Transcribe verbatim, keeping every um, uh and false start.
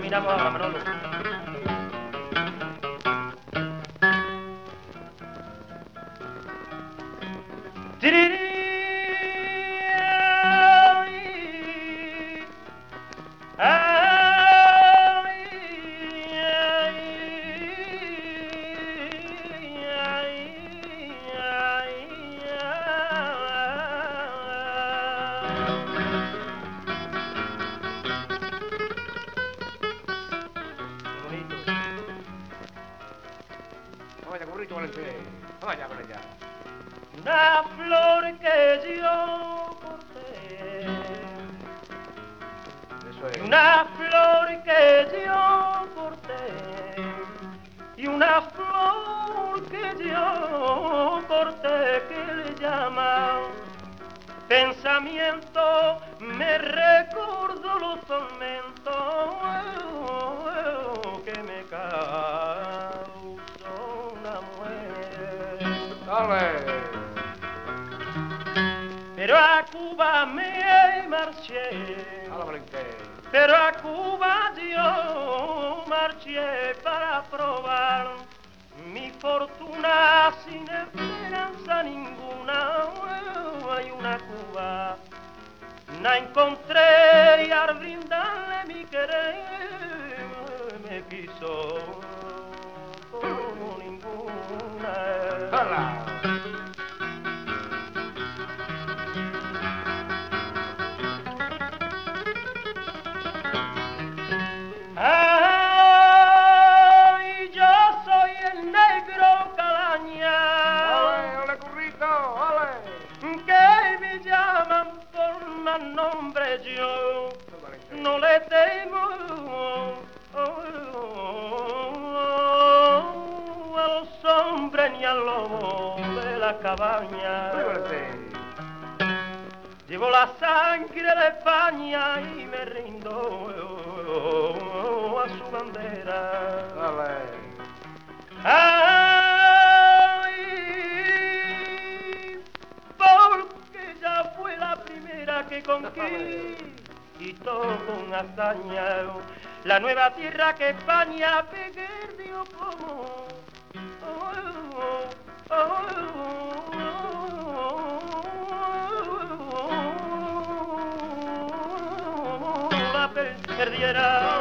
terminamos ahora, Manolo. Vaya, burrito Valentín. Vaya con ella. Una flor que yo corté. Eso es. Y una flor que yo corté. Y una flor que yo corté que le llaman pensamiento, me recordó los tormentos que me causó una mujer. ¡Dale! Pero a Cuba me marché. ¡Hala, Valentín! Pero a Cuba yo marché para probar mi fortuna sin esperanza ninguna. Hay una Cuba, la encontré y al brindarle mi querer me quiso como ninguna. ¡Hala! ¡Ay, yo soy el negro Calaña! ¡Ole, ole, currito! ¡Ole! Que me llaman por más nombre, yo no le temo a los hombres ni al lobo de la cabaña. ¡Ole, Valentín! Llevo la sangre de España y me rindo a su bandera. ¡Dale! ¡Ay! Porque ya fue la primera que conquistó con hazaña la nueva tierra que España perdió como la perdiera.